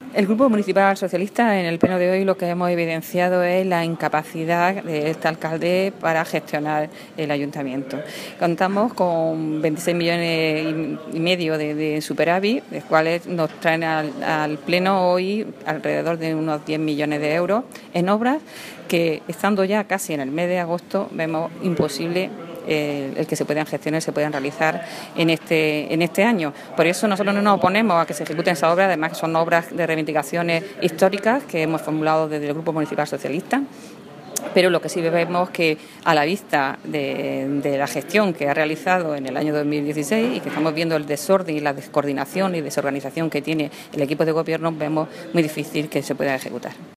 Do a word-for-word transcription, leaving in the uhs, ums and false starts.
El Grupo Municipal Socialista, en el pleno de hoy, lo que hemos evidenciado es la incapacidad de este alcalde para gestionar el ayuntamiento. Contamos con veintiséis millones y medio de, de superávit, de los cuales nos traen al, al pleno hoy alrededor de unos diez millones de euros en obras que, estando ya casi en el mes de agosto, vemos imposible Eh, el que se puedan gestionar, se puedan realizar en este en este año. Por eso nosotros no nos oponemos a que se ejecuten esas obras, además son obras de reivindicaciones históricas que hemos formulado desde el Grupo Municipal Socialista. Pero lo que sí vemos que, a la vista de, de la gestión que ha realizado en el año dos mil dieciséis y que estamos viendo el desorden y la descoordinación y desorganización que tiene el equipo de gobierno, vemos muy difícil que se pueda ejecutar.